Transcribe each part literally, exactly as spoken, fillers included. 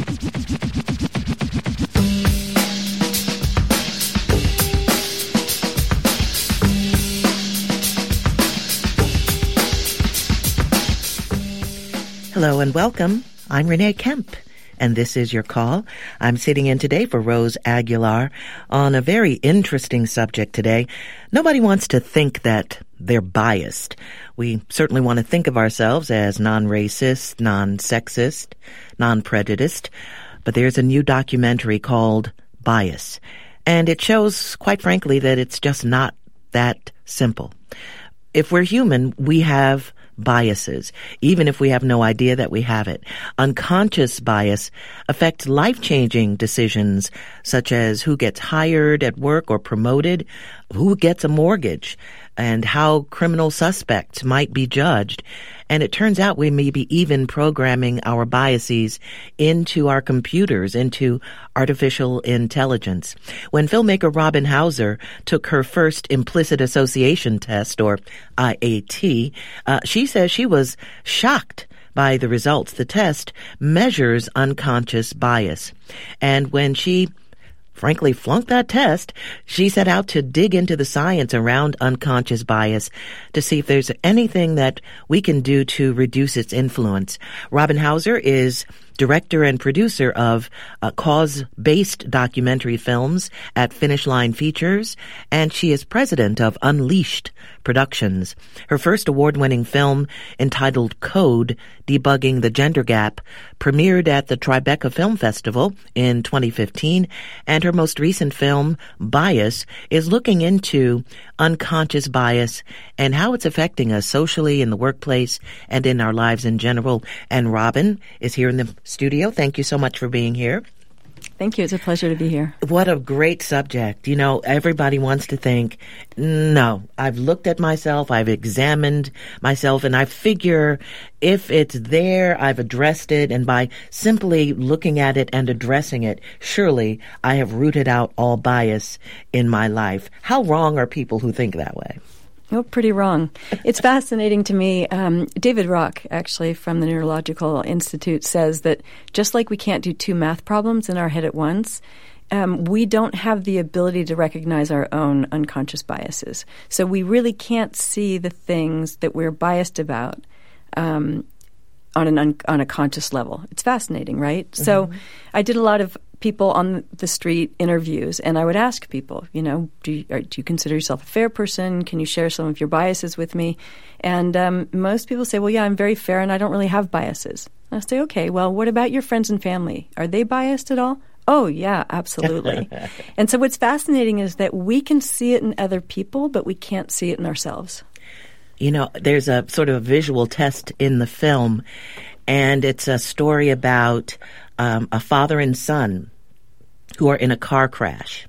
Hello and welcome. I'm Renee Kemp, and this is your call. I'm sitting in today for Rose Aguilar on a very interesting subject today. Nobody wants to think that they're biased. We certainly want to think of ourselves as non-racist, non-sexist, non-prejudiced, but there's a new documentary called Bias, and it shows, quite frankly, that it's just not that simple. If we're human, we have biases, even if we have no idea that we have it. Unconscious bias affects life-changing decisions such as who gets hired at work or promoted, who gets a mortgage, and how criminal suspects might be judged. And it turns out we may be even programming our biases into our computers, into artificial intelligence. When filmmaker Robin Hauser took her first implicit association test, or I A T, uh, she says she was shocked by the results. The test measures unconscious bias. And when she frankly flunked that test, she set out to dig into the science around unconscious bias to see if there's anything that we can do to reduce its influence. Robin Hauser is director and producer of uh, cause-based documentary films at Finish Line Features, and she is president of Unleashed Productions. Her first award-winning film, entitled Code, Debugging the Gender Gap, premiered at the Tribeca Film Festival in twenty fifteen, and her most recent film, Bias, is looking into unconscious bias and how it's affecting us socially, in the workplace, and in our lives in general. And Robin is here in the studio. Thank you so much for being here. Thank you. It's a pleasure to be here. What a great subject. You know, everybody wants to think, no, I've looked at myself, I've examined myself, and I figure if it's there, I've addressed it, and by simply looking at it and addressing it, surely I have rooted out all bias in my life. How wrong are people who think that way? Oh, pretty wrong. It's fascinating to me. Um, David Rock, actually, from the Neurological Institute, says that just like we can't do two math problems in our head at once, um, we don't have the ability to recognize our own unconscious biases. So we really can't see the things that we're biased about um, on an un- on a conscious level. It's fascinating, right? Mm-hmm. So I did a lot of people on the street interviews, and I would ask people, you know, do you, or do you consider yourself a fair person? Can you share some of your biases with me? And um, most people say, well, yeah, I'm very fair and I don't really have biases. And I say, okay, well, what about your friends and family? Are they biased at all? Oh, yeah, absolutely. And so what's fascinating is that we can see it in other people, but we can't see it in ourselves. You know, there's a sort of a visual test in the film, and it's a story about um, a father and son who are in a car crash.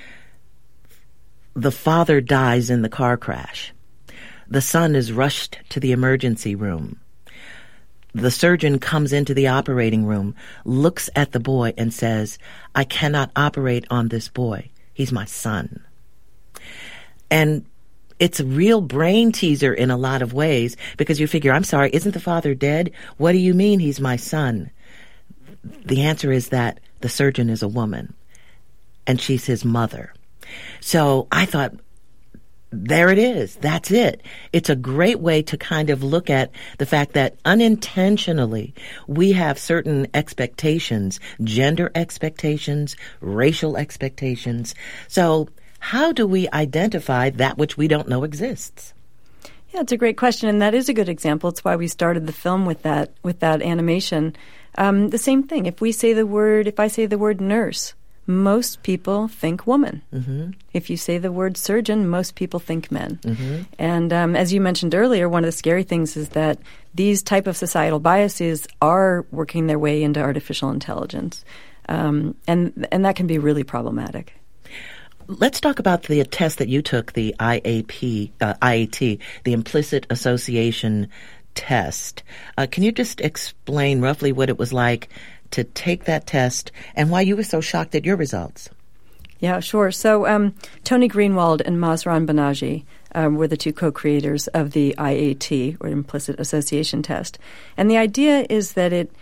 The father dies in the car crash. The son is rushed to the emergency room. The surgeon comes into the operating room, looks at the boy, and says, I cannot operate on this boy. He's my son. And it's a real brain teaser in a lot of ways, because you figure, I'm sorry, isn't the father dead? What do you mean he's my son? The answer is that the surgeon is a woman, and she's his mother. So I thought, there it is. That's it. It's a great way to kind of look at the fact that unintentionally we have certain expectations, gender expectations, racial expectations. So how do we identify that which we don't know exists? Yeah, it's a great question, and that is a good example. It's why we started the film with that with that animation. Um, the same thing. If we say the word, if I say the word nurse, most people think woman. Mm-hmm. If you say the word surgeon, most people think men. Mm-hmm. And um, as you mentioned earlier, one of the scary things is that these type of societal biases are working their way into artificial intelligence, um, and and that can be really problematic. Let's talk about the test that you took, the I A P, uh, I A T, the implicit association test. Uh, can you just explain roughly what it was like to take that test and why you were so shocked at your results? Yeah, sure. So um, Tony Greenwald and Masran Banaji um, were the two co-creators of the I A T, or implicit association test. And the idea is that it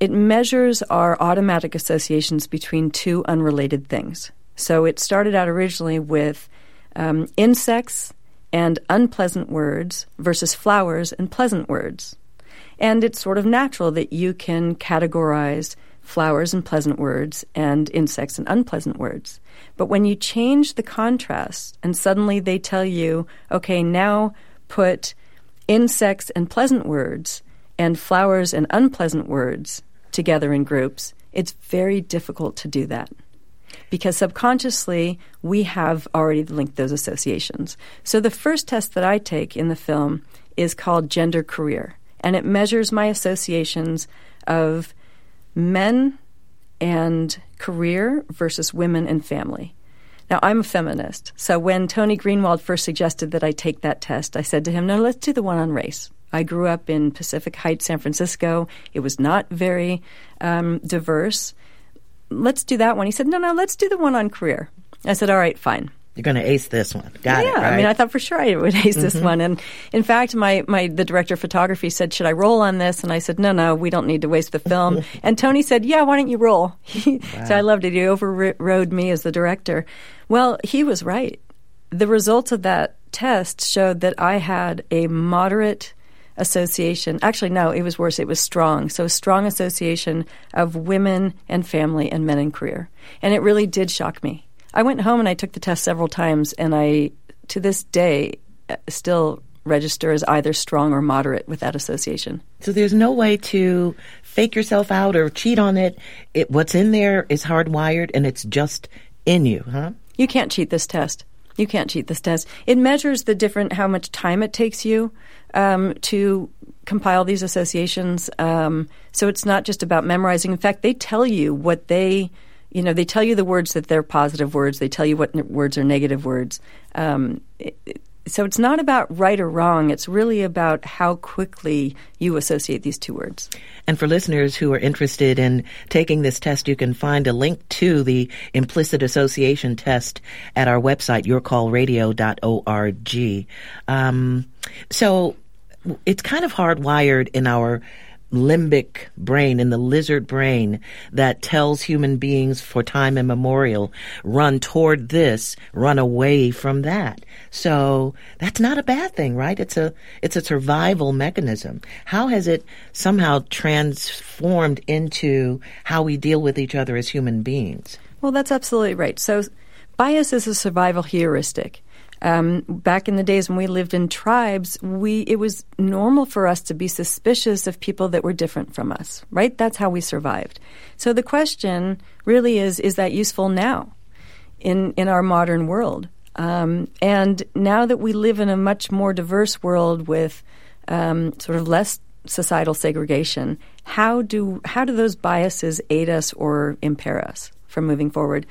it measures our automatic associations between two unrelated things. So it started out originally with um, insects and unpleasant words versus flowers and pleasant words. And it's sort of natural that you can categorize flowers and pleasant words and insects and unpleasant words. But when you change the contrast and suddenly they tell you, okay, now put insects and pleasant words and flowers and unpleasant words together in groups, it's very difficult to do that. Because subconsciously, we have already linked those associations. So the first test that I take in the film is called Gender Career, and it measures my associations of men and career versus women and family. Now, I'm a feminist, so when Tony Greenwald first suggested that I take that test, I said to him, no, let's do the one on race. I grew up in Pacific Heights, San Francisco. It was not very um, diverse. Let's do that one. He said, no, no, let's do the one on career. I said, all right, fine. You're going to ace this one. Got yeah, it, right? I mean, I thought for sure I would ace this Mm-hmm. one. And in fact, my, my the director of photography said, should I roll on this? And I said, no, no, we don't need to waste the film. And Tony said, yeah, why don't you roll? Wow. So I loved it. He overrode me as the director. Well, he was right. The results of that test showed that I had a moderate association. Actually, no, it was worse. It was strong. So strong association of women and family and men and career. And it really did shock me. I went home and I took the test several times, and I, to this day, still register as either strong or moderate with that association. So there's no way to fake yourself out or cheat on it. It what's in there is hardwired, and it's just in you, huh? You can't cheat this test. You can't cheat this test. It measures the different, how much time it takes you um, to compile these associations. Um, so it's not just about memorizing. In fact, they tell you what they... You know, they tell you the words that they're positive words. They tell you what n- words are negative words. Um, it, it, so it's not about right or wrong. It's really about how quickly you associate these two words. And for listeners who are interested in taking this test, you can find a link to the implicit association test at our website, your call radio dot org. Um, so it's kind of hardwired in our limbic brain, in the lizard brain, that tells human beings for time immemorial, run toward this, run away from that. So that's not a bad thing, right? It's a it's a survival mechanism. How has it somehow transformed into how we deal with each other as human beings? Well, that's absolutely right. So bias is a survival heuristic. Um, back in the days when we lived in tribes, we it was normal for us to be suspicious of people that were different from us, right? That's how we survived. So the question really is, is that useful now in, in our modern world? Um, and now that we live in a much more diverse world with um, sort of less societal segregation, how do how do those biases aid us or impair us from moving forward?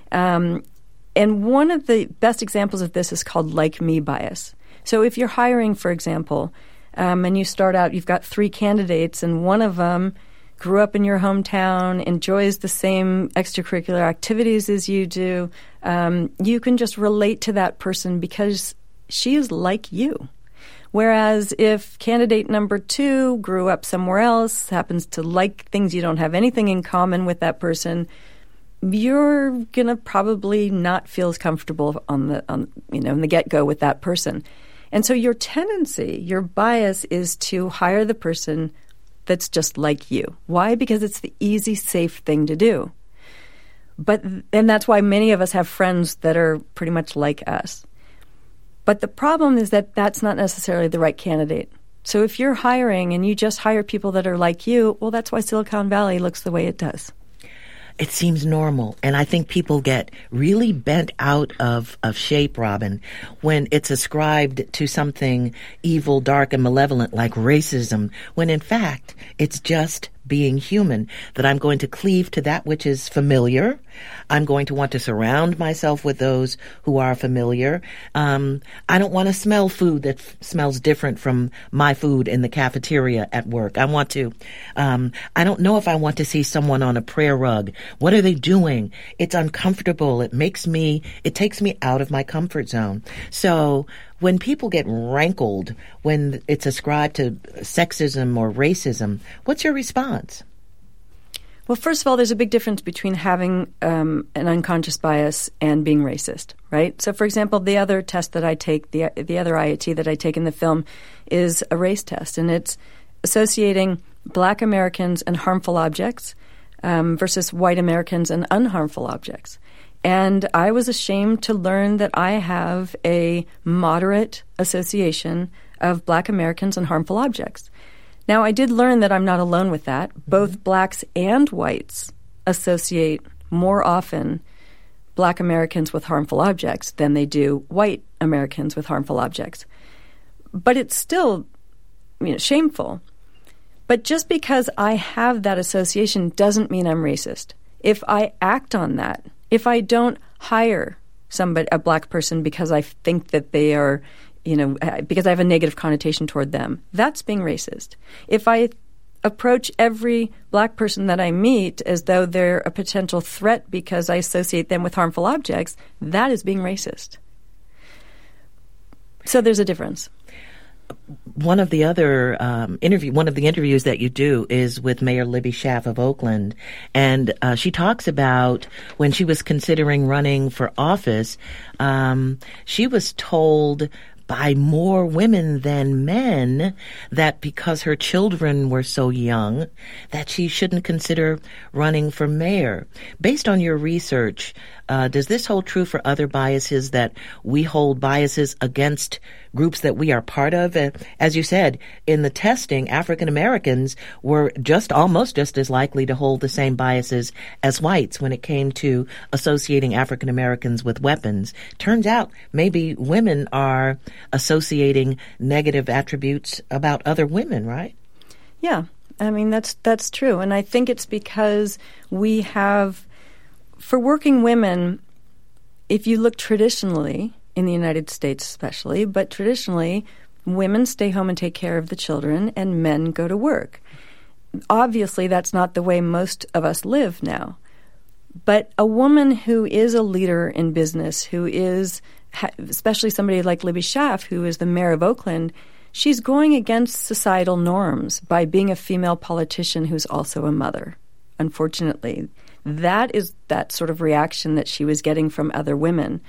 Um And one of the best examples of this is called like-me bias. So if you're hiring, for example, um, and you start out, you've got three candidates, and one of them grew up in your hometown, enjoys the same extracurricular activities as you do, um, you can just relate to that person because she is like you. Whereas if candidate number two grew up somewhere else, happens to like things, you don't have anything in common with that person, you're going to probably not feel as comfortable on the, on, you know, in the get-go with that person. And so your tendency, your bias is to hire the person that's just like you. Why? Because it's the easy, safe thing to do. But, and that's why many of us have friends that are pretty much like us. But the problem is that that's not necessarily the right candidate. So if you're hiring and you just hire people that are like you, well, that's why Silicon Valley looks the way it does. It seems normal. And I think people get really bent out of, of shape, Robin, when it's ascribed to something evil, dark, and malevolent like racism, when in fact it's just being human, that I'm going to cleave to that which is familiar. I'm going to want to surround myself with those who are familiar. Um, I don't want to smell food that f- smells different from my food in the cafeteria at work. I want to, um, I don't know if I want to see someone on a prayer rug. What are they doing? It's uncomfortable. It makes me, it takes me out of my comfort zone. So when people get rankled, when it's ascribed to sexism or racism, what's your response? Well, first of all, there's a big difference between having um, an unconscious bias and being racist, right? So, for example, the other test that I take, the the other I A T that I take in the film, is a race test, and it's associating Black Americans and harmful objects um, versus white Americans and unharmful objects. And I was ashamed to learn that I have a moderate association of Black Americans and harmful objects. Now, I did learn that I'm not alone with that. Both blacks and whites associate more often Black Americans with harmful objects than they do white Americans with harmful objects. But it's still, you know, shameful. But just because I have that association doesn't mean I'm racist. If I act on that, if I don't hire somebody, a black person, because I think that they are, you know, because I have a negative connotation toward them, that's being racist. If I approach every black person that I meet as though they're a potential threat because I associate them with harmful objects, that is being racist. So there's a difference. One of the other um, interview, one of the interviews that you do is with Mayor Libby Schaaf of Oakland, and uh, she talks about when she was considering running for office, um, she was told by more women than men that because her children were so young that she shouldn't consider running for mayor. Based on your research, uh, does this hold true for other biases, that we hold biases against groups that we are part of? Uh, as you said, in the testing, African Americans were just almost just as likely to hold the same biases as whites when it came to associating African Americans with weapons. Turns out maybe women are associating negative attributes about other women, right? Yeah, I mean, that's that's true. And I think it's because we have, for working women, if you look traditionally, in the United States especially, but traditionally, women stay home and take care of the children and men go to work. Obviously, that's not the way most of us live now. But a woman who is a leader in business, who is, especially somebody like Libby Schaaf, who is the mayor of Oakland, she's going against societal norms by being a female politician who's also a mother, unfortunately. That is that sort of reaction that she was getting from other women.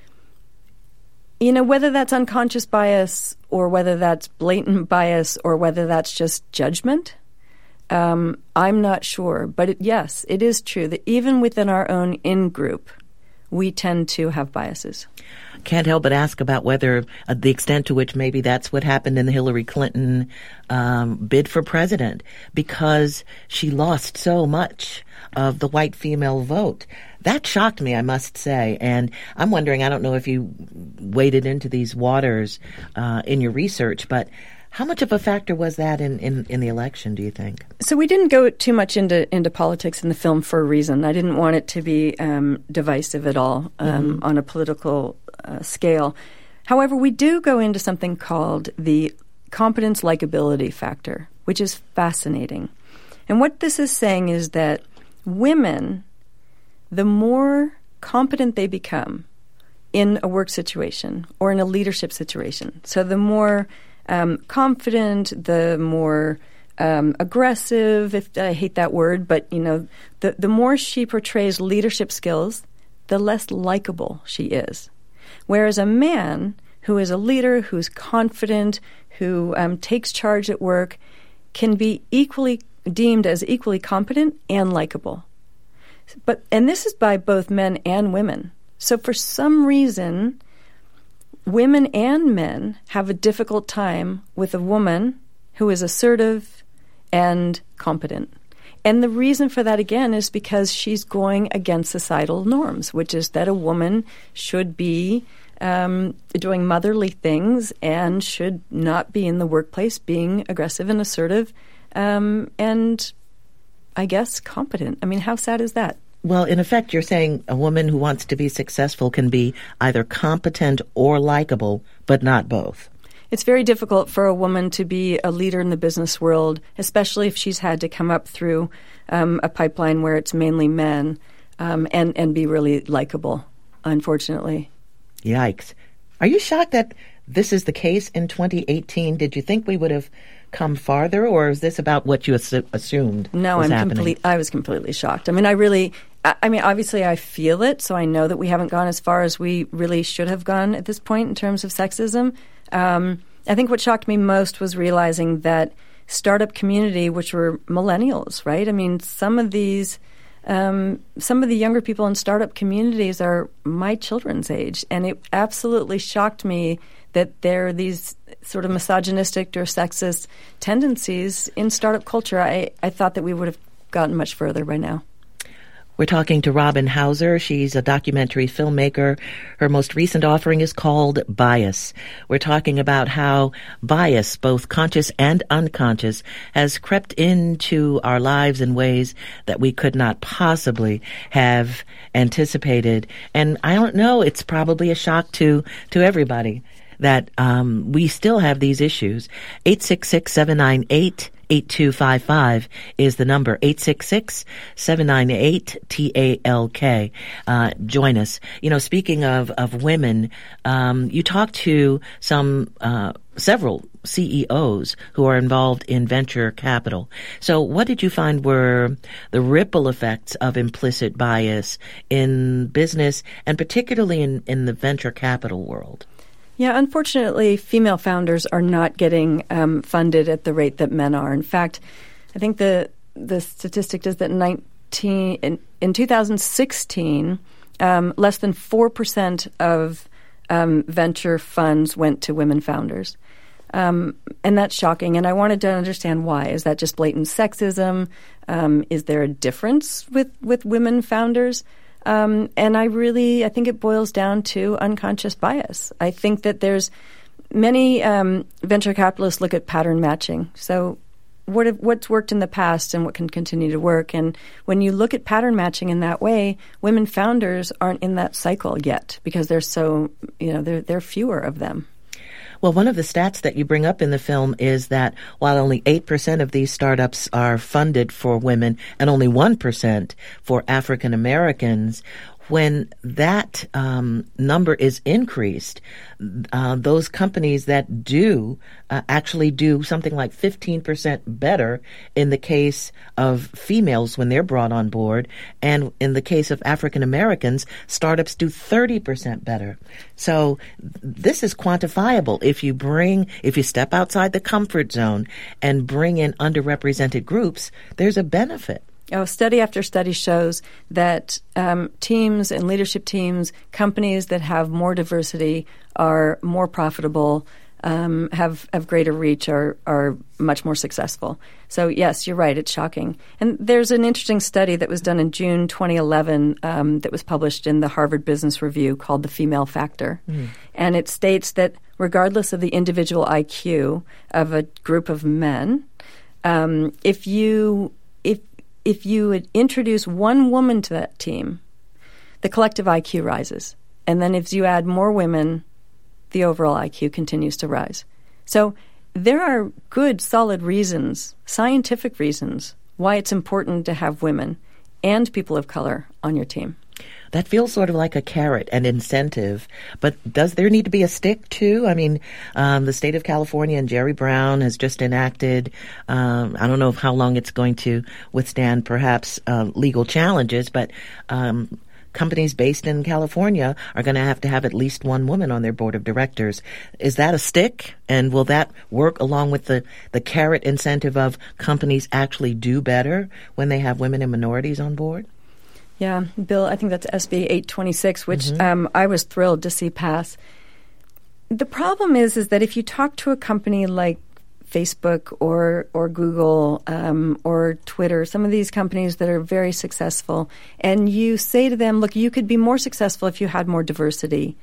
You know, whether that's unconscious bias or whether that's blatant bias or whether that's just judgment, um, I'm not sure. But it, yes, it is true that even within our own in-group, we tend to have biases. Can't help but ask about whether uh, the extent to which maybe that's what happened in the Hillary Clinton um, bid for president, because she lost so much of the white female vote. That shocked me, I must say. And I'm wondering, I don't know if you waded into these waters uh, in your research, but how much of a factor was that in, in, in the election, do you think? So we didn't go too much into, into politics in the film for a reason. I didn't want it to be um, divisive at all um, mm-hmm. on a political uh, scale. However, we do go into something called the competence likability factor, which is fascinating. And what this is saying is that women, the more competent they become in a work situation or in a leadership situation, so the more um, confident, the more um, aggressive, if I hate that word, but you know, the, the more she portrays leadership skills, the less likable she is. Whereas a man who is a leader, who's confident, who um, takes charge at work, can be equally deemed as equally competent and likable. But and this is by both men and women. So for some reason, women and men have a difficult time with a woman who is assertive and competent. And the reason for that, again, is because she's going against societal norms, which is that a woman should be um, doing motherly things and should not be in the workplace being aggressive and assertive um, and, I guess, competent. I mean, how sad is that? Well, in effect, you're saying a woman who wants to be successful can be either competent or likable, but not both. It's very difficult for a woman to be a leader in the business world, especially if she's had to come up through um, a pipeline where it's mainly men, um, and, and be really likable, unfortunately. Yikes. Are you shocked that this is the case in twenty eighteen? Did you think we would have come farther, or is this about what you assu- assumed no, was I'm happening? complete, I was completely shocked. I mean, I really, I, I mean, obviously I feel it, so I know that we haven't gone as far as we really should have gone at this point in terms of sexism. Um, I think what shocked me most was realizing that startup community, which were millennials, right? I mean, some of these, um, some of the younger people in startup communities are my children's age, and it absolutely shocked me that there are these sort of misogynistic or sexist tendencies in startup culture. I, I thought that we would have gotten much further by now. We're talking to Robin Hauser. She's a documentary filmmaker. Her most recent offering is called Bias. We're talking about how bias, both conscious and unconscious, has crept into our lives in ways that we could not possibly have anticipated. And I don't know, it's probably a shock to, to everybody that um, we still have these issues. eight six six, seven nine eight, eight two five five is the number. eight six six, seven nine eight, T A L K. Uh, join us. You know, speaking of, of women, um, you talked to some, uh, several C E Os who are involved in venture capital. So what did you find were the ripple effects of implicit bias in business and particularly in, in the venture capital world? Yeah, unfortunately, female founders are not getting um, funded at the rate that men are. In fact, I think the the statistic is that nineteen in, in two thousand sixteen, um, less than four percent of um, venture funds went to women founders. Um, and that's shocking. And I wanted to understand why. Is that just blatant sexism? Um, is there a difference with, with women founders? Um, and I really, I think it boils down to unconscious bias. I think that there's many um, venture capitalists look at pattern matching. So what have, what's worked in the past and what can continue to work. And when you look at pattern matching in that way, women founders aren't in that cycle yet because there's so, you know, there, there are fewer of them. Well, one of the stats that you bring up in the film is that while only eight percent of these startups are funded for women and only one percent for African Americans, when that um, number is increased, uh, those companies that do uh, actually do something like fifteen percent better in the case of females when they're brought on board. And in the case of African Americans, startups do thirty percent better. So this is quantifiable. If you bring, if you step outside the comfort zone and bring in underrepresented groups, there's a benefit. Oh, study after study shows that um, teams and leadership teams, companies that have more diversity are more profitable, um, have have greater reach, are are much more successful. So yes, you're right. It's shocking. And there's an interesting study that was done in June twenty eleven um, that was published in the Harvard Business Review called The Female Factor. Mm. And it states that regardless of the individual I Q of a group of men, um, if you if If you would introduce one woman to that team, the collective I Q rises. And then if you add more women, the overall I Q continues to rise. So there are good, solid reasons, scientific reasons, why it's important to have women and people of color on your team. That feels sort of like a carrot, an incentive. But does there need to be a stick, too? I mean, um, the state of California and Jerry Brown has just enacted, um, I don't know how long it's going to withstand perhaps uh, legal challenges, but um, companies based in California are going to have to have at least one woman on their board of directors. Is that a stick? And will that work along with the, the carrot incentive of companies actually do better when they have women and minorities on board? Yeah, Bill, I think that's S B eight twenty-six, which mm-hmm. um, I was thrilled to see pass. The problem is, is that if you talk to a company like Facebook or or Google um, or Twitter, some of these companies that are very successful, and you say to them, look, you could be more successful if you had more diversity,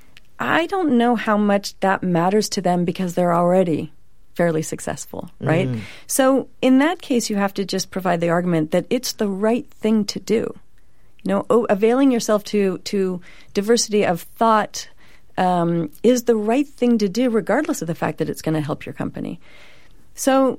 I don't know how much that matters to them because they're already fairly successful, right? Mm. So in that case, you have to just provide the argument that it's the right thing to do. You know, oh, availing yourself to to diversity of thought um, is the right thing to do, regardless of the fact that it's going to help your company. So,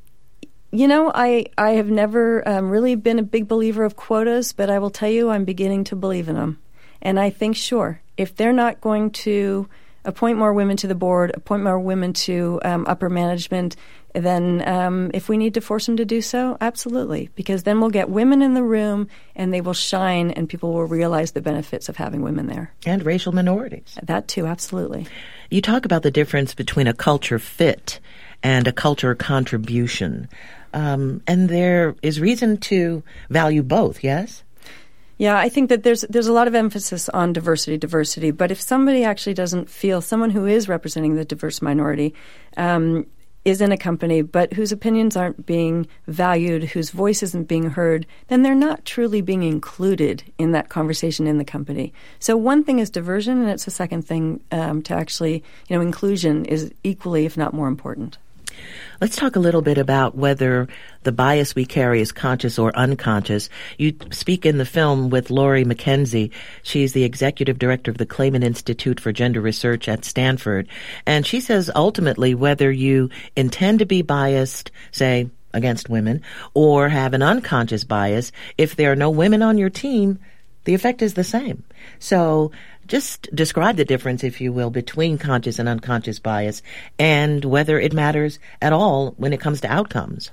you know, I I have never um, really been a big believer of quotas, but I will tell you, I'm beginning to believe in them. And I think, sure, if they're not going to appoint more women to the board, appoint more women to um, upper management, then um, if we need to force them to do so, absolutely. Because then we'll get women in the room and they will shine and people will realize the benefits of having women there. And racial minorities. That too, absolutely. You talk about the difference between a culture fit and a culture contribution. Um, and there is reason to value both, yes? Yeah, I think that there's there's a lot of emphasis on diversity, diversity. But if somebody actually doesn't feel, someone who is representing the diverse minority um, is in a company, but whose opinions aren't being valued, whose voice isn't being heard, then they're not truly being included in that conversation in the company. So one thing is diversion, and it's a second thing um, to actually, you know, inclusion is equally, if not more important. Let's talk a little bit about whether the bias we carry is conscious or unconscious. You speak in the film with Laurie McKenzie. She's the executive director of the Clayman Institute for Gender Research at Stanford. And she says ultimately whether you intend to be biased, say, against women, or have an unconscious bias, if there are no women on your team, the effect is the same. So just describe the difference, if you will, between conscious and unconscious bias and whether it matters at all when it comes to outcomes.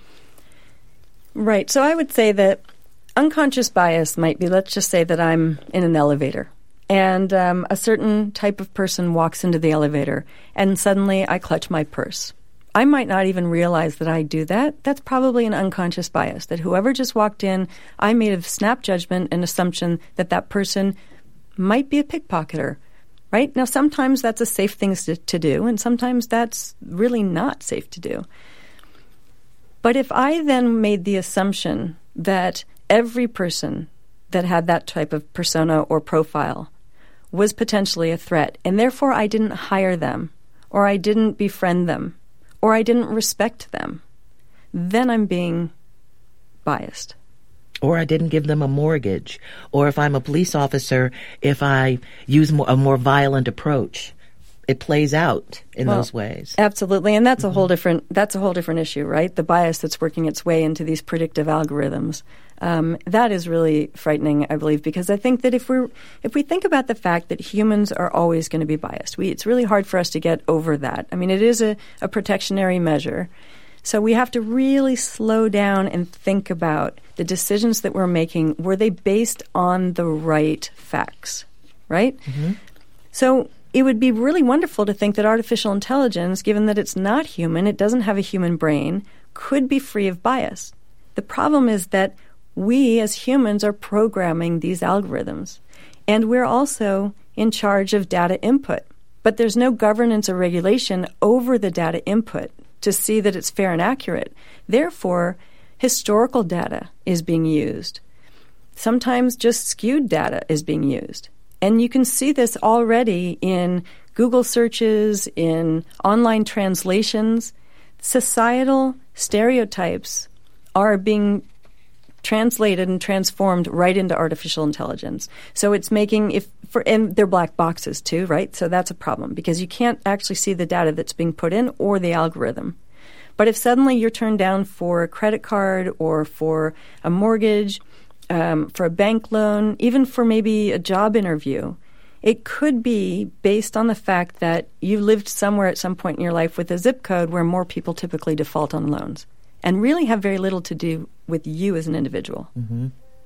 Right. So I would say that unconscious bias might be, let's just say that I'm in an elevator and um, a certain type of person walks into the elevator and suddenly I clutch my purse. I might not even realize that I do that. That's probably an unconscious bias, that whoever just walked in, I made a snap judgment and assumption that that person might be a pickpocketer, right? Now, sometimes that's a safe thing to, to do, and sometimes that's really not safe to do. But if I then made the assumption that every person that had that type of persona or profile was potentially a threat, and therefore I didn't hire them, or I didn't befriend them, or I didn't respect them, then I'm being biased. Or I didn't give them a mortgage. Or if I'm a police officer, if I use more, a more violent approach, it plays out in well, those ways. Absolutely, and that's mm-hmm. a whole different that's a whole different issue, right? The bias that's working its way into these predictive algorithms. Um, that is really frightening, I believe, because I think that if we're if we think about the fact that humans are always going to be biased, we, it's really hard for us to get over that. I mean, it is a, a protectionary measure. So we have to really slow down and think about the decisions that we're making. Were they based on the right facts, right? Mm-hmm. So it would be really wonderful to think that artificial intelligence, given that it's not human, it doesn't have a human brain, could be free of bias. The problem is that we as humans are programming these algorithms, and we're also in charge of data input. But there's no governance or regulation over the data input to see that it's fair and accurate. Therefore, historical data is being used. Sometimes just skewed data is being used. And you can see this already in Google searches, in online translations. Societal stereotypes are being translated and transformed right into artificial intelligence. So it's making, if for and they're black boxes too, right? So that's a problem because you can't actually see the data that's being put in or the algorithm. But if suddenly you're turned down for a credit card or for a mortgage, um, for a bank loan, even for maybe a job interview, it could be based on the fact that you lived somewhere at some point in your life with a zip code where more people typically default on loans and really have very little to do with you as an individual. Mm-hmm.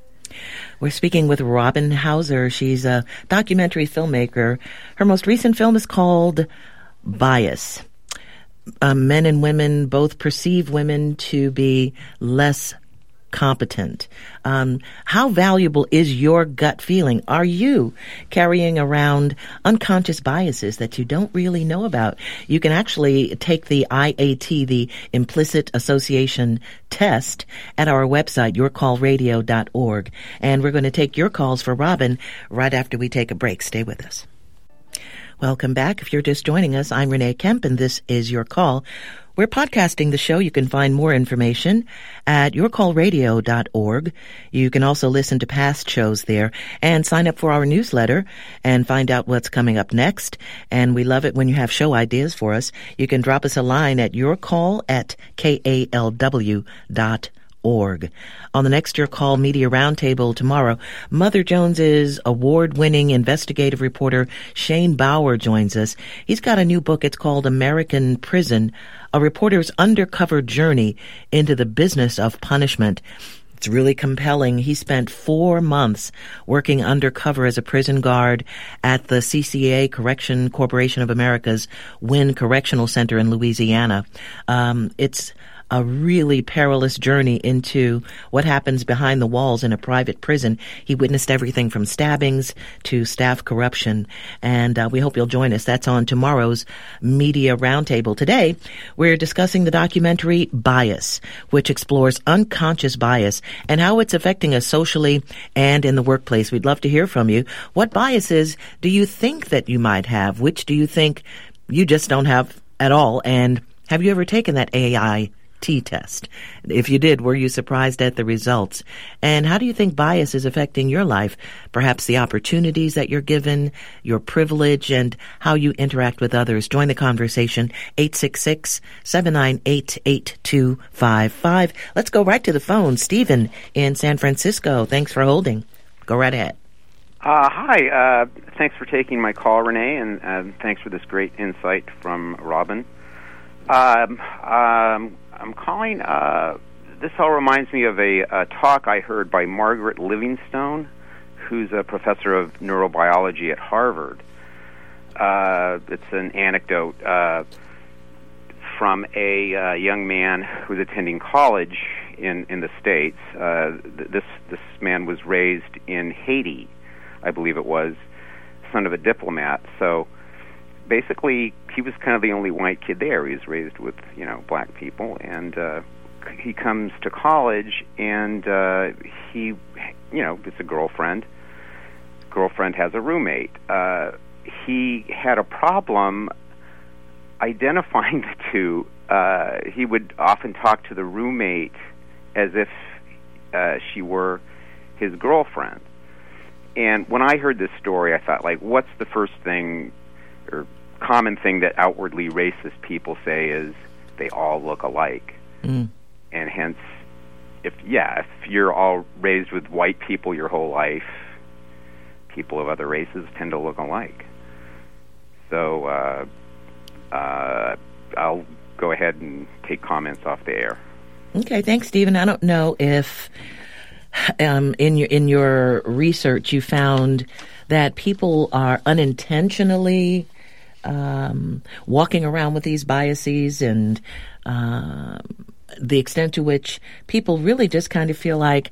We're speaking with Robin Hauser. She's a documentary filmmaker. Her most recent film is called Bias. Uh, men and women both perceive women to be less competent. Um, how valuable is your gut feeling? Are you carrying around unconscious biases that you don't really know about? You can actually take the I A T, the Implicit Association Test, at our website, your call radio dot org. And we're going to take your calls for Robin right after we take a break. Stay with us. Welcome back. If you're just joining us, I'm Renee Kemp, and this is Your Call. We're podcasting the show. You can find more information at your call radio dot org. You can also listen to past shows there and sign up for our newsletter and find out what's coming up next. And we love it when you have show ideas for us. You can drop us a line at yourcall at K A L W dot org. On the Next Your Call Media Roundtable tomorrow, Mother Jones's award-winning investigative reporter Shane Bauer joins us. He's got a new book. It's called American Prison, A Reporter's Undercover Journey into the Business of Punishment. It's really compelling. He spent four months working undercover as a prison guard at the C C A, Correction Corporation of America's Wynn Correctional Center in Louisiana. Um, it's a really perilous journey into what happens behind the walls in a private prison. He witnessed everything from stabbings to staff corruption, and uh, we hope you'll join us. That's on tomorrow's Media Roundtable. Today, we're discussing the documentary Bias, which explores unconscious bias and how it's affecting us socially and in the workplace. We'd love to hear from you. What biases do you think that you might have? Which do you think you just don't have at all? And have you ever taken that A I T-test? If you did, were you surprised at the results? And how do you think bias is affecting your life? Perhaps the opportunities that you're given, your privilege, and how you interact with others. Join the conversation, eight six six, seven nine eight, eight two five five. Let's go right to the phone. Stephen in San Francisco, thanks for holding. Go right ahead. Uh, hi. Uh, thanks for taking my call, Renee, and uh, thanks for this great insight from Robin. Um, um, I'm calling, uh, this all reminds me of a, a talk I heard by Margaret Livingstone, who's a professor of neurobiology at Harvard. Uh, it's an anecdote uh, from a uh, young man who's attending college in, in the States. Uh, th- this, this man was raised in Haiti, I believe it was, son of a diplomat, so basically, he was kind of the only white kid there. He was raised with, you know, black people, and uh, he comes to college, and uh, he, you know, it's a girlfriend. Girlfriend has a roommate. Uh, he had a problem identifying the two. Uh, he would often talk to the roommate as if uh, she were his girlfriend. And when I heard this story, I thought, like, what's the first thing or common thing that outwardly racist people say is they all look alike. Mm. And hence, if, yeah, if you're all raised with white people your whole life, people of other races tend to look alike. So uh, uh, I'll go ahead and take comments off the air. Okay, thanks, Stephen. I don't know if um, in your in your research you found that people are unintentionally Um, walking around with these biases, and uh, the extent to which people really just kind of feel like,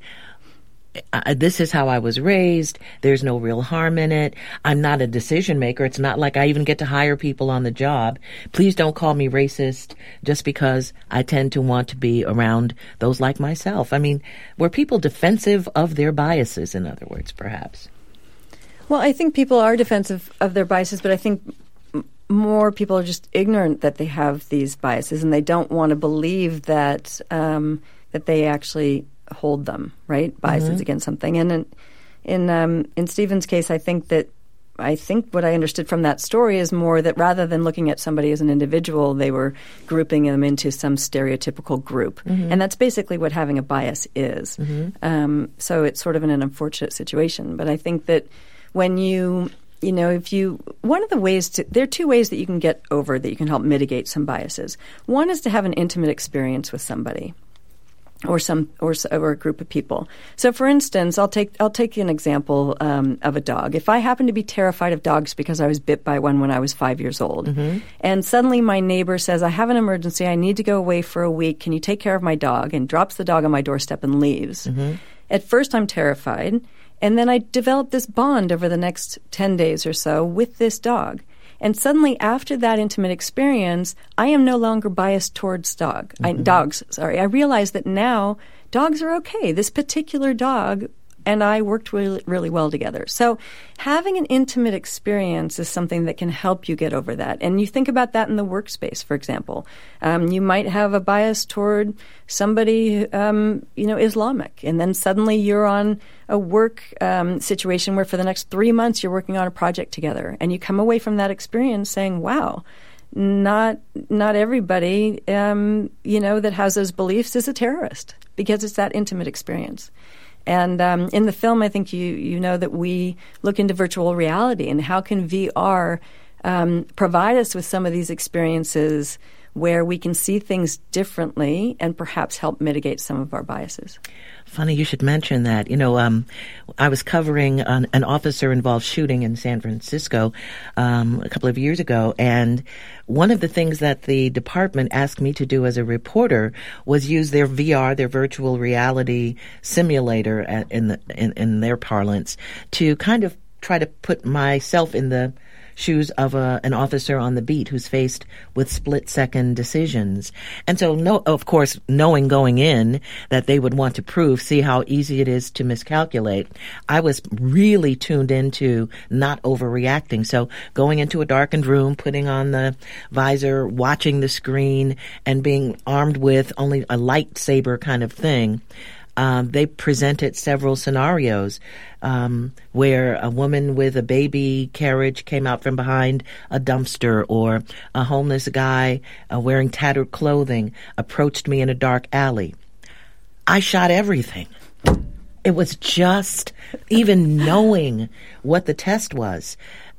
uh, this is how I was raised, there's no real harm in it, I'm not a decision maker, it's not like I even get to hire people on the job. Please don't call me racist just because I tend to want to be around those like myself. I mean, were people defensive of their biases, in other words, perhaps? Well, I think people are defensive of their biases, but I think more people are just ignorant that they have these biases, and they don't want to believe that um, that they actually hold them, right? Biases mm-hmm. against something. And in in, um, in Stephen's case, I think that I think what I understood from that story is more that rather than looking at somebody as an individual, they were grouping them into some stereotypical group. Mm-hmm. And that's basically what having a bias is. Mm-hmm. Um, so it's sort of an, an unfortunate situation. But I think that when you... You know, if you, one of the ways to, there are two ways that you can get over, that you can help mitigate some biases. One is to have an intimate experience with somebody or some, or, or a group of people. So for instance, I'll take, I'll take an example um, of a dog. If I happen to be terrified of dogs because I was bit by one when I was five years old, mm-hmm. and suddenly my neighbor says, I have an emergency, I need to go away for a week, can you take care of my dog? And drops the dog on my doorstep and leaves. Mm-hmm. At first I'm terrified. And then I developed this bond over the next ten days or so with this dog. And suddenly, after that intimate experience, I am no longer biased towards dog. Mm-hmm. I, dogs. Sorry, I realize that now dogs are okay. This particular dog and I worked really, really well together. So having an intimate experience is something that can help you get over that. And you think about that in the workspace, for example. Um, you might have a bias toward somebody, um, you know, Islamic, and then suddenly you're on a work um, situation where for the next three months you're working on a project together, and you come away from that experience saying, wow, not not everybody, um, you know, that has those beliefs is a terrorist, because it's that intimate experience. And um, in the film, I think you you know that we look into virtual reality and how can V R um, provide us with some of these experiences where we can see things differently and perhaps help mitigate some of our biases. Funny you should mention that. You know, um, I was covering an, an officer-involved shooting in San Francisco um, a couple of years ago, and one of the things that the department asked me to do as a reporter was use their V R, their virtual reality simulator, at, in, the, in in their parlance, to kind of try to put myself in the shoes of a, an officer on the beat who's faced with split-second decisions. And so, no, of course, knowing going in that they would want to prove, see how easy it is to miscalculate, I was really tuned into not overreacting. So going into a darkened room, putting on the visor, watching the screen, and being armed with only a lightsaber kind of thing, Um, they presented several scenarios um, where a woman with a baby carriage came out from behind a dumpster, or a homeless guy uh, wearing tattered clothing approached me in a dark alley. I shot everything. It was just even knowing what the test was.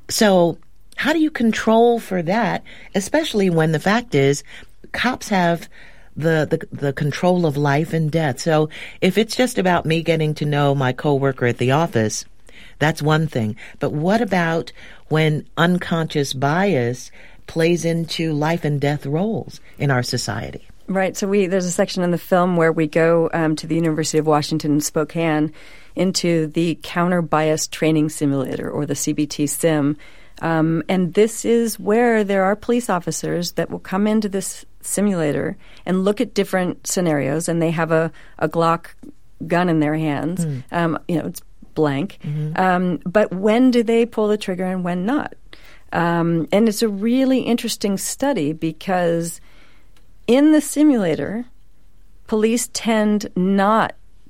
So how do you control for that, especially when the fact is cops have The, the the control of life and death. So if it's just about me getting to know my coworker at the office, that's one thing. But what about when unconscious bias plays into life and death roles in our society? Right. So we there's a section in the film where we go um, to the University of Washington in Spokane into the counter bias training simulator, or the C B T sim. Um, and this is where there are police officers that will come into this simulator and look at different scenarios, and they have a, a Glock gun in their hands. Mm. Um, you know, it's blank. Mm-hmm. Um, but when do they pull the trigger and when not? Um, and it's a really interesting study, because in the simulator, police tend not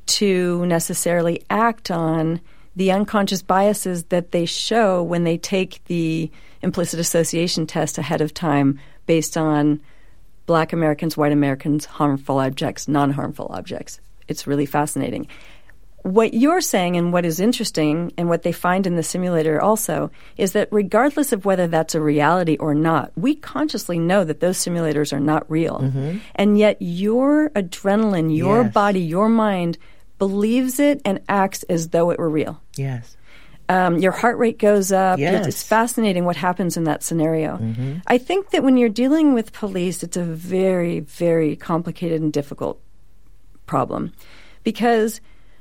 to necessarily act on the unconscious biases that they show when they take the implicit association test ahead of time based on Black Americans, white Americans, harmful objects, non-harmful objects. It's really fascinating. What you're saying, and what is interesting, and what they find in the simulator also, is that regardless of whether that's a reality or not, we consciously know that those simulators are not real. Mm-hmm. And yet your adrenaline, your yes. body, your mind believes it and acts as though it were real. Yes. Um, your heart rate goes up. Yes. It's fascinating what happens in that scenario. Mm-hmm. I think that when you're dealing with police, it's a very, very complicated and difficult problem, because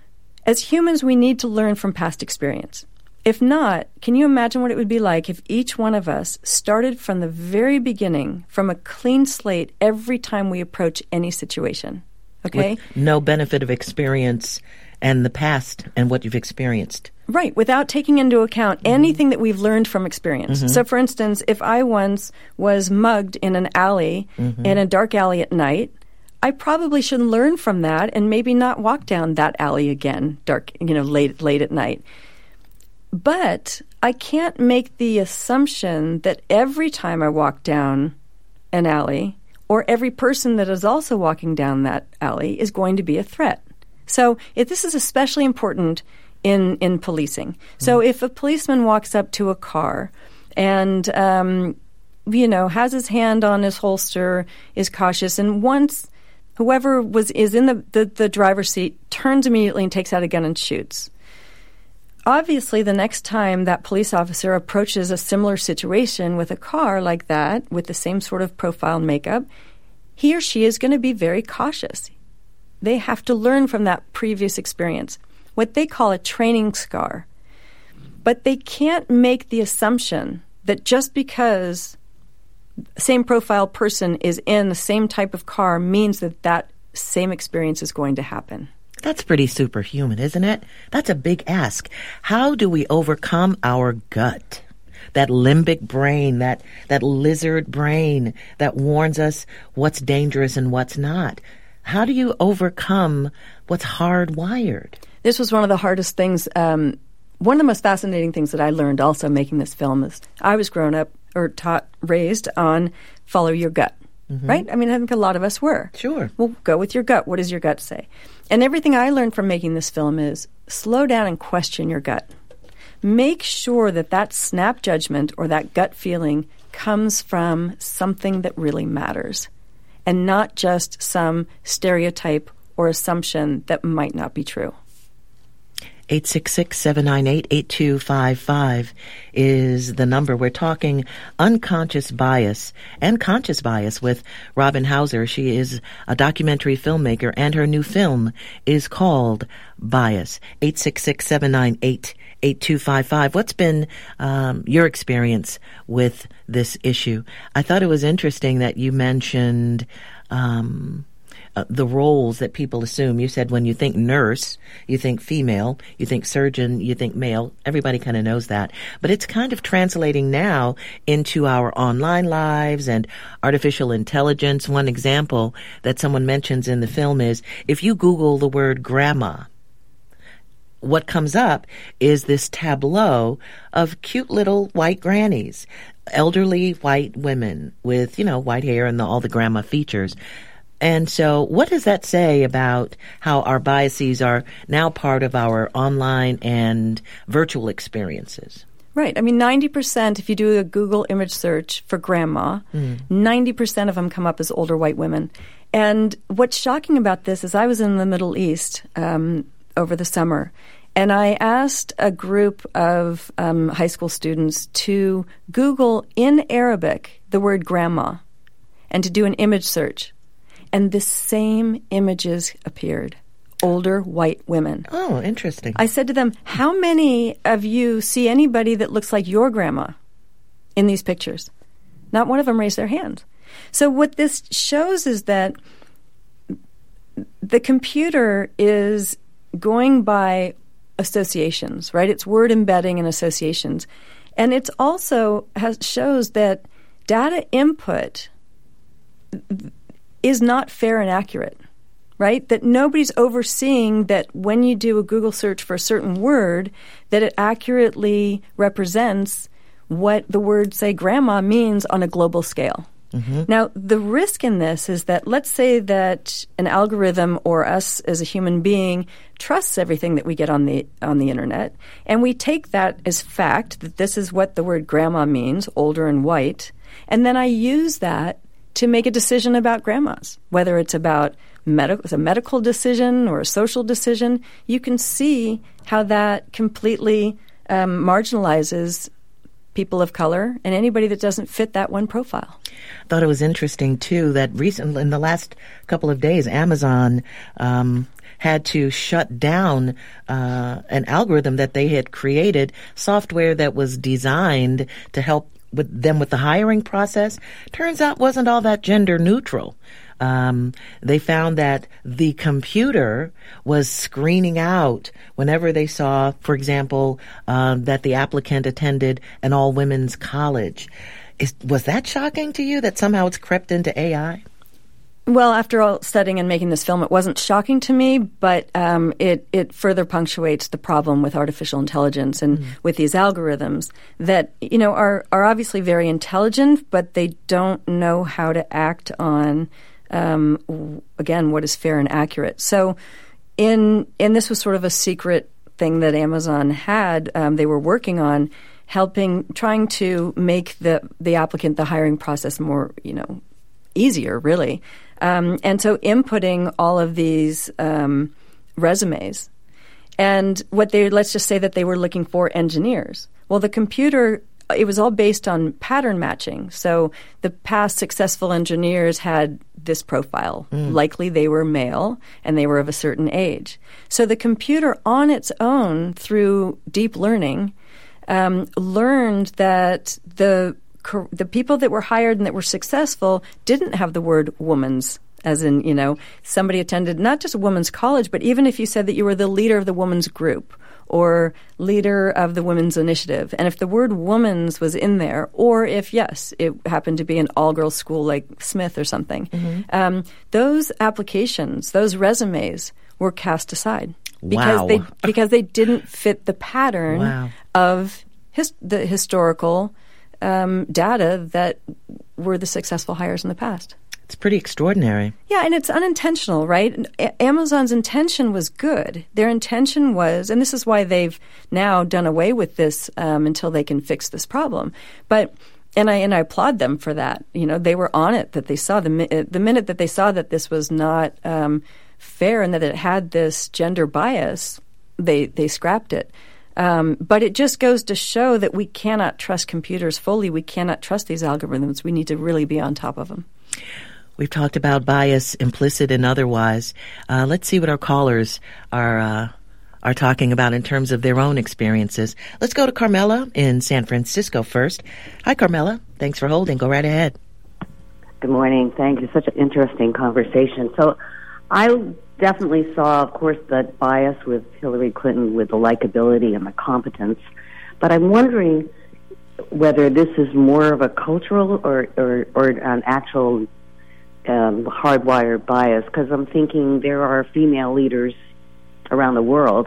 as humans, we need to learn from past experience. If not, can you imagine what it would be like if each one of us started from the very beginning, from a clean slate, every time we approach any situation? Okay? With no benefit of experience and the past and what you've experienced. Right, without taking into account mm-hmm. anything that we've learned from experience. Mm-hmm. So, for instance, if I once was mugged in an alley, mm-hmm. in a dark alley at night, I probably should learn from that and maybe not walk down that alley again, dark, you know, late late at night. But I can't make the assumption that every time I walk down an alley, or every person that is also walking down that alley, is going to be a threat. So if this is especially important in, in policing. So mm-hmm. if a policeman walks up to a car and, um, you know, has his hand on his holster, is cautious, and once whoever was is in the, the, the driver's seat turns immediately and takes out a gun and shoots, obviously the next time that police officer approaches a similar situation with a car like that, with the same sort of profile and makeup, he or she is going to be very cautious. They have to learn from that previous experience, what they call a training scar. But they can't make the assumption that just because the same profile person is in the same type of car means that that same experience is going to happen. That's pretty superhuman, isn't it? That's a big ask. How do we overcome our gut? That limbic brain, that, that lizard brain that warns us what's dangerous and what's not. How do you overcome what's hardwired? This was one of the hardest things. Um, one of the most fascinating things that I learned also making this film is I was grown up or taught, raised on follow your gut, mm-hmm. right? I mean, I think a lot of us were. Sure. Well, go with your gut. What does your gut say? And everything I learned from making this film is slow down and question your gut. Make sure that that snap judgment or that gut feeling comes from something that really matters and not just some stereotype or assumption that might not be true. eight six six, seven nine eight, eight two five five is the number. We're talking unconscious bias and conscious bias with Robin Hauser. She is a documentary filmmaker, and her new film is called Bias. eight six six, seven nine eight, eight two five five. What's been um, your experience with this issue? I thought it was interesting that you mentioned um Uh, the roles that people assume. You said when you think nurse, you think female, you think surgeon, you think male. Everybody kind of knows that. But it's kind of translating now into our online lives and artificial intelligence. One example that someone mentions in the film is if you Google the word grandma, what comes up is this tableau of cute little white grannies, elderly white women with, you know, white hair and the, all the grandma features. And so what does that say about how our biases are now part of our online and virtual experiences? Right. I mean, ninety percent, if you do a Google image search for grandma, mm. ninety percent of them come up as older white women. And what's shocking about this is I was in the Middle East um, over the summer, and I asked a group of um, high school students to Google in Arabic the word grandma and to do an image search. And the same images appeared. Older white women. Oh, interesting. I said to them, how many of you see anybody that looks like your grandma in these pictures? Not one of them raised their hands. So what this shows is that the computer is going by associations, right? It's word embedding and associations. And it also has shows that data input is not fair and accurate, right? That nobody's overseeing that when you do a Google search for a certain word, that it accurately represents what the word, say, grandma, means on a global scale. Mm-hmm. Now, the risk in this is that let's say that an algorithm or us as a human being trusts everything that we get on the on the internet, and we take that as fact, that this is what the word grandma means, older and white, and then I use that to make a decision about grandmas, whether it's about medical, it's a medical decision or a social decision. You can see how that completely um, marginalizes people of color and anybody that doesn't fit that one profile. I thought it was interesting, too, that recently, in the last couple of days, Amazon um, had to shut down uh, an algorithm that they had created, software that was designed to help with them with the hiring process. Turns out wasn't all that gender neutral. Um, they found that the computer was screening out whenever they saw, for example, um, that the applicant attended an all-women's college. Is, was that shocking to you that somehow it's crept into A I? Well, after all studying and making this film, it wasn't shocking to me, but um, it, it further punctuates the problem with artificial intelligence and mm. with these algorithms that, you know, are, are obviously very intelligent, but they don't know how to act on, um, w- again, what is fair and accurate. So in and this was sort of a secret thing that Amazon had. Um, they were working on helping, trying to make the, the applicant, the hiring process more, you know, easier, really. Um, and so inputting all of these um, resumes. And what they, let's just say that they were looking for engineers. Well, the computer, it was all based on pattern matching. So the past successful engineers had this profile. Mm. Likely they were male and they were of a certain age. So the computer on its own, through deep learning, um, learned that the the people that were hired and that were successful didn't have the word woman's, as in, you know, somebody attended not just a women's college, but even if you said that you were the leader of the women's group or leader of the women's initiative, and if the word woman's was in there, or if, yes, it happened to be an all-girls school like Smith or something, mm-hmm. um, those applications, those resumes were cast aside because wow. they because they didn't fit the pattern wow. of his, the historical um, data that were the successful hires in the past. It's pretty extraordinary. Yeah, and it's unintentional, right? A- Amazon's intention was good. Their intention was, and this is why they've now done away with this um, until they can fix this problem. But and I and I applaud them for that. You know, they were on it. That they saw the mi- the minute that they saw that this was not um, fair and that it had this gender bias, they they scrapped it. Um, but it just goes to show that we cannot trust computers fully. We cannot trust these algorithms. We need to really be on top of them. We've talked about bias, implicit and otherwise. Uh, let's see what our callers are uh, are talking about in terms of their own experiences. Let's go to Carmela in San Francisco first. Hi, Carmela. Thanks for holding. Go right ahead. Good morning. Thank you. Such an interesting conversation. So I definitely saw, of course, the bias with Hillary Clinton with the likability and the competence. But I'm wondering whether this is more of a cultural or, or, or an actual Um, hardwired bias, because I'm thinking there are female leaders around the world.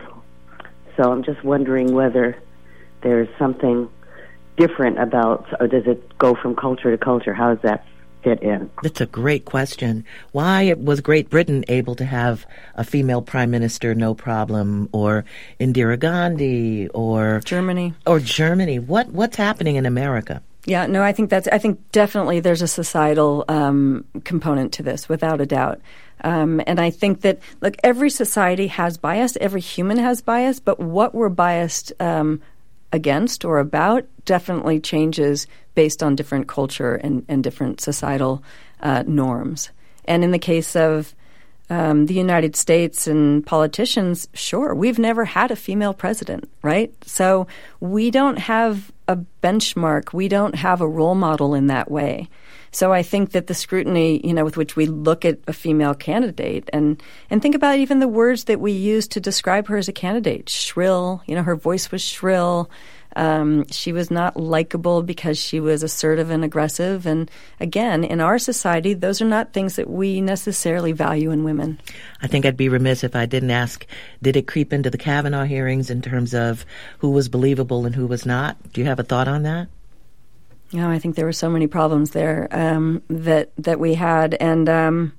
So I'm just wondering whether there's something different about, or does it go from culture to culture? How does that fit in? That's a great question. Why was Great Britain able to have a female prime minister, no problem, or Indira Gandhi, or Germany, or Germany? What what's happening in America? Yeah, no, I think that's. I think definitely there's a societal um, component to this, without a doubt. Um, and I think that, look, every society has bias, every human has bias, but what we're biased um, against or about definitely changes based on different culture and, and different societal uh, norms. And in the case of um, the United States and politicians, sure, we've never had a female president, right? So we don't have a benchmark. We don't have a role model in that way. So I think that the scrutiny, you know, with which we look at a female candidate and, and think about even the words that we use to describe her as a candidate, shrill, you know, her voice was shrill. Um, she was not likable because she was assertive and aggressive. And again, in our society, those are not things that we necessarily value in women. I think I'd be remiss if I didn't ask, did it creep into the Kavanaugh hearings in terms of who was believable and who was not? Do you have a thought on that? No, I think there were so many problems there um, that that we had. And um,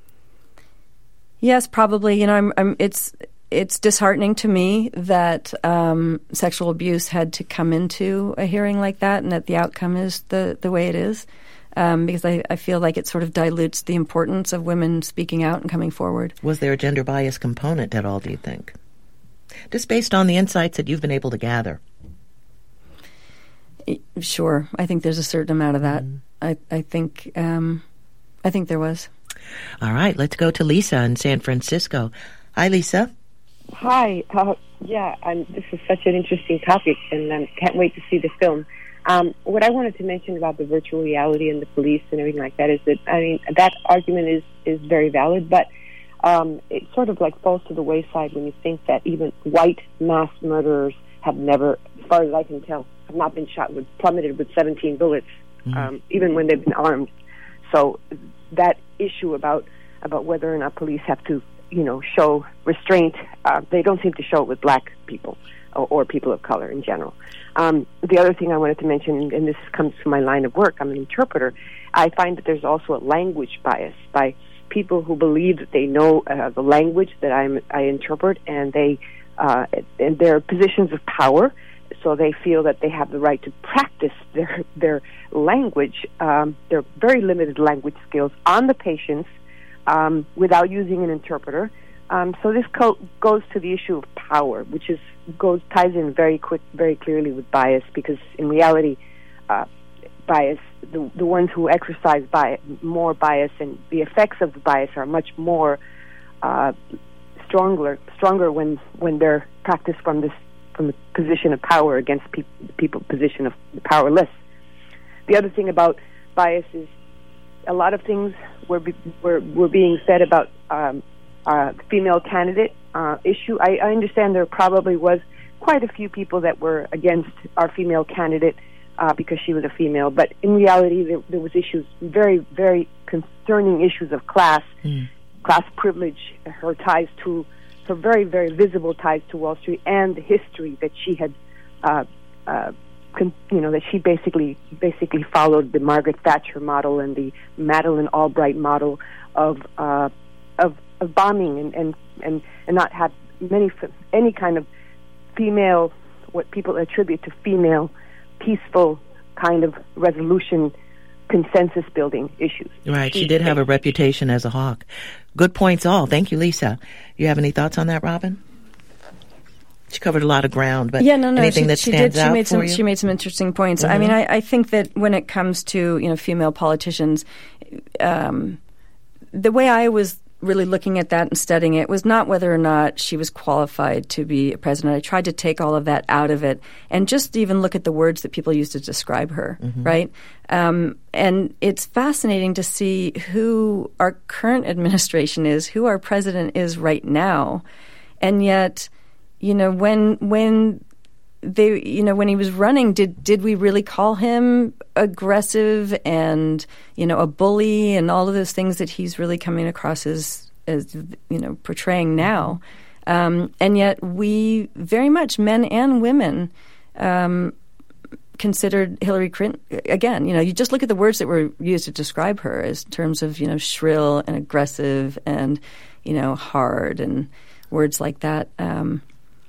yes, probably, you know, I'm, I'm, it's... It's disheartening to me that um, sexual abuse had to come into a hearing like that and that the outcome is the, the way it is, um, because I, I feel like it sort of dilutes the importance of women speaking out and coming forward. Was there a gender bias component at all, do you think? Just based on the insights that you've been able to gather. Sure. I think there's a certain amount of that. Mm. I, I think um, I think there was. All right. Let's go to Lisa in San Francisco. Hi, Lisa. Hi. Uh, yeah, I'm, this is such an interesting topic, and I can't wait to see the film. Um, what I wanted to mention about the virtual reality and the police and everything like that is that, I mean, that argument is, is very valid, but um, it sort of like falls to the wayside when you think that even white mass murderers have never, as far as I can tell, have not been shot with, plummeted with seventeen bullets, mm-hmm. um, even when they've been armed. So that issue about, about whether or not police have to, you know, show restraint, uh, they don't seem to show it with black people or, or people of color in general. Um, the other thing I wanted to mention, and this comes from my line of work, I'm an interpreter, I find that there's also a language bias by people who believe that they know uh, the language that I'm, I interpret, and they uh, and they're positions of power, so they feel that they have the right to practice their, their language, um, their very limited language skills on the patients, Um, without using an interpreter. Um, so this co- goes to the issue of power, which is goes ties in very quick, very clearly with bias, because in reality, uh, bias, the, the ones who exercise bias, more bias and the effects of the bias are much more uh, stronger, stronger when when they're practiced from this from the position of power against pe- people position of powerless. The other thing about bias is a lot of things were be, were, were being said about um, uh, the female candidate uh, issue. I, I understand there probably was quite a few people that were against our female candidate uh, because she was a female, but in reality there, there was issues, very, very concerning issues of class, mm. class privilege, her ties to, her very, very visible ties to Wall Street, and the history that she had uh, uh, con- you know, that she basically basically followed the Margaret Thatcher model and the Madeleine Albright model of uh, of, of bombing and, and, and, and not have many any kind of female, what people attribute to female, peaceful kind of resolution, consensus building issues. Right. She, she did have a reputation as a hawk. Good points all. Thank you, Lisa. You have any thoughts on that, Robin? She covered a lot of ground, but yeah, no, no, anything she, that she stands did. She out made for some. you? She made some interesting points. Mm-hmm. I mean, I, I think that when it comes to you know female politicians, um, the way I was really looking at that and studying it was not whether or not she was qualified to be a president. I tried to take all of that out of it and just even look at the words that people use to describe her, mm-hmm. right? Um, and it's fascinating to see who our current administration is, who our president is right now, and yet, you know, when when they, you know, when he was running, did did we really call him aggressive and, you know, a bully and all of those things that he's really coming across as, as you know, portraying now? Um, and yet we very much, men and women, um, considered Hillary Clinton, again, you know, you just look at the words that were used to describe her as terms of, you know, shrill and aggressive and, you know, hard and words like that. Um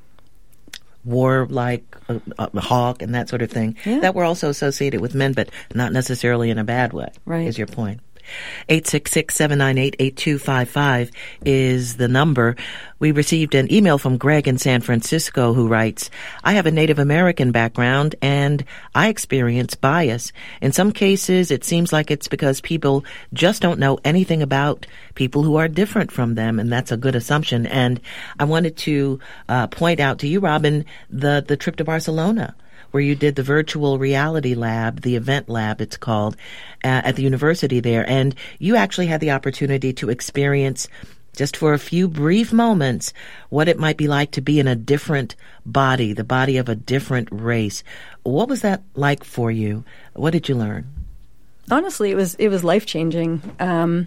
War like a, a hawk and that sort of thing yeah. that were also associated with men, but not necessarily in a bad way, right. is your point. eight six six, seven nine eight, eight two five five is the number. We received an email from Greg in San Francisco who writes, I have a Native American background and I experience bias. In some cases, it seems like it's because people just don't know anything about people who are different from them, and that's a good assumption. And I wanted to uh, point out to you, Robin, the, the trip to Barcelona, where you did the virtual reality lab, the event lab it's called, uh, at the university there. And you actually had the opportunity to experience, just for a few brief moments, what it might be like to be in a different body, the body of a different race. What was that like for you? What did you learn? Honestly, it was it was life-changing. Um,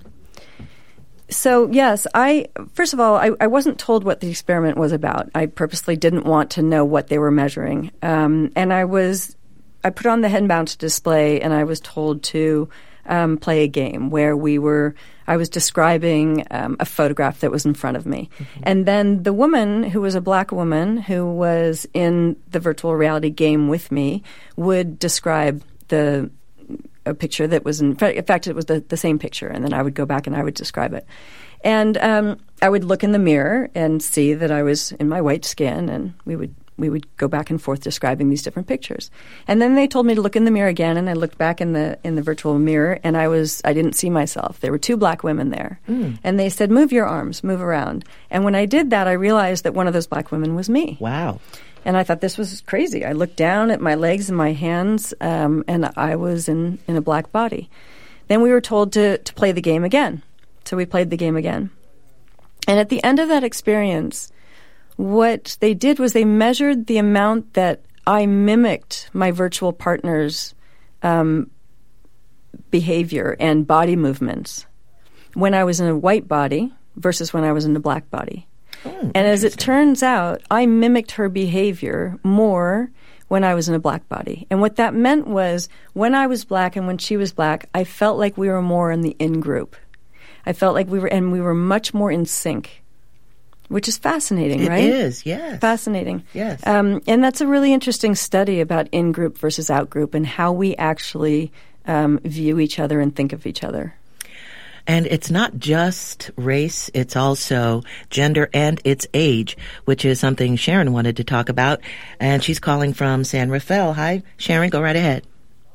so, yes, I first of all, I, I wasn't told what the experiment was about. I purposely didn't want to know what they were measuring. Um, and I was I put on the head-mounted display, and I was told to um, play a game where we were I was describing um, a photograph that was in front of me. Mm-hmm. And then the woman, who was a black woman who was in the virtual reality game with me, would describe the a picture that was in, in fact, it was the, the same picture, and then I would go back and I would describe it. And um, I would look in the mirror and see that I was in my white skin, and we would we would go back and forth describing these different pictures. And then they told me to look in the mirror again, and I looked back in the in the virtual mirror, and I was I didn't see myself. There were two black women there, mm. and they said, "Move your arms, move around." And when I did that, I realized that one of those black women was me. Wow. And I thought this was crazy. I looked down at my legs and my hands, um, and I was in, in a black body. Then we were told to, to play the game again. So we played the game again. And at the end of that experience, what they did was they measured the amount that I mimicked my virtual partner's um, behavior and body movements when I was in a white body versus when I was in a black body. Oh, and as it turns out, I mimicked her behavior more when I was in a black body. And what that meant was when I was black and when she was black, I felt like we were more in the in-group. I felt like we were, and we were much more in sync, which is fascinating, it right? It is, yes. Fascinating. Yes. Um, and that's a really interesting study about in-group versus out-group and how we actually um, view each other and think of each other. And it's not just race, it's also gender and it's age, which is something Sharon wanted to talk about. And she's calling from San Rafael. Hi, Sharon, go right ahead.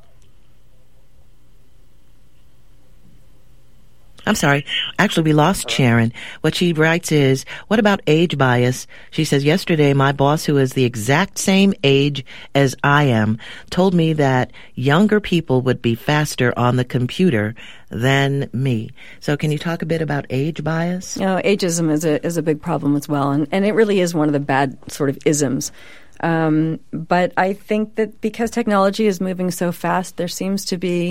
I'm sorry. Actually, we lost Sharon. What she writes is, what about age bias? She says, yesterday, my boss, who is the exact same age as I am, told me that younger people would be faster on the computer than me. So can you talk a bit about age bias? You know, ageism is a, is a big problem as well. And, and it really is one of the bad sort of isms. Um, but I think that because technology is moving so fast, there seems to be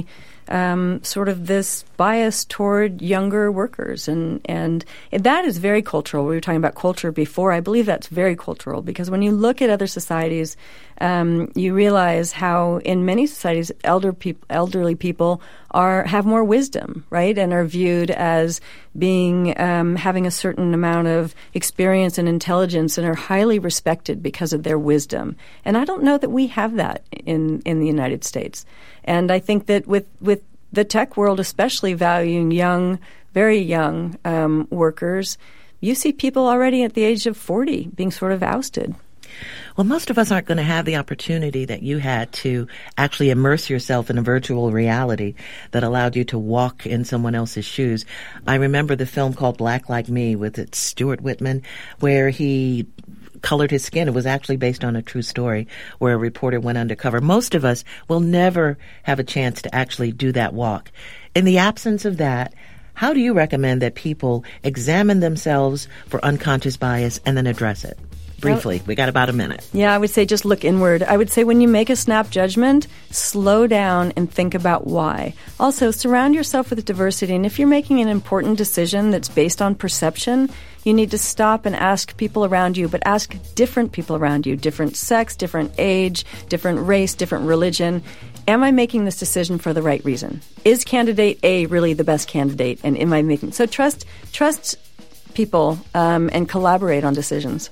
um, sort of this bias toward younger workers. And, and that is very cultural. We were talking about culture before. I believe that's very cultural because when you look at other societies, um, you realize how in many societies, elder peop- elderly people are have more wisdom, right, and are viewed as being um, having a certain amount of experience and intelligence and are highly respected because of their wisdom. And I don't know that we have that in, in the United States. And I think that with, with the tech world especially valuing young, very young um, workers, you see people already at the age of forty being sort of ousted. Well, most of us aren't going to have the opportunity that you had to actually immerse yourself in a virtual reality that allowed you to walk in someone else's shoes. I remember the film called Black Like Me with its Stuart Whitman, where he colored his skin. It was actually based on a true story where a reporter went undercover. Most of us will never have a chance to actually do that walk. In the absence of that, how do you recommend that people examine themselves for unconscious bias and then address it? Briefly, we got about a minute. Yeah, I would say just look inward. I would say when you make a snap judgment, slow down and think about why. Also, surround yourself with diversity. And if you're making an important decision that's based on perception, you need to stop and ask people around you, but ask different people around you, different sex, different age, different race, different religion. Am I making this decision for the right reason? Is candidate A really the best candidate? And am I making... So trust, trust people um, and collaborate on decisions.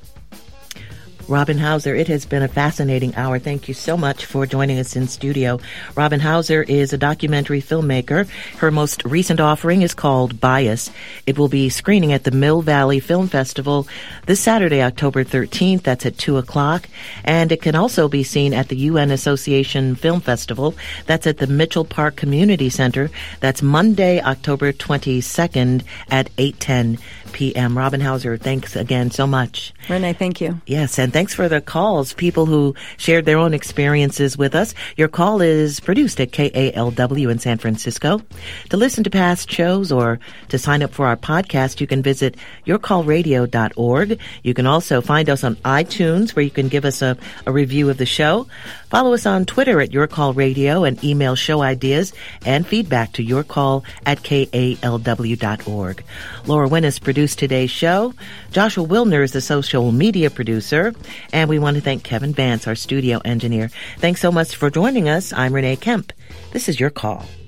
Robin Hauser, it has been a fascinating hour. Thank you so much for joining us in studio. Robin Hauser is a documentary filmmaker. Her most recent offering is called Bias. It will be screening at the Mill Valley Film Festival this Saturday, October thirteenth. That's at two o'clock. And it can also be seen at the U N Association Film Festival. That's at the Mitchell Park Community Center. That's Monday, October twenty-second at eight ten p.m. Robin Hauser, thanks again so much. Renee, thank you. Yes, and thanks for the calls, people who shared their own experiences with us. Your call is produced at K A L W in San Francisco. To listen to past shows or to sign up for our podcast, you can visit your call radio dot org. You can also find us on iTunes, where you can give us a, a review of the show. Follow us on Twitter at YourCallRadio and email show ideas and feedback to yourcall at K A L W dot org. Laura Winnis produced today's show. Joshua Wilner is the social media producer. And we want to thank Kevin Vance, our studio engineer. Thanks so much for joining us. I'm Renee Kemp. This is Your Call.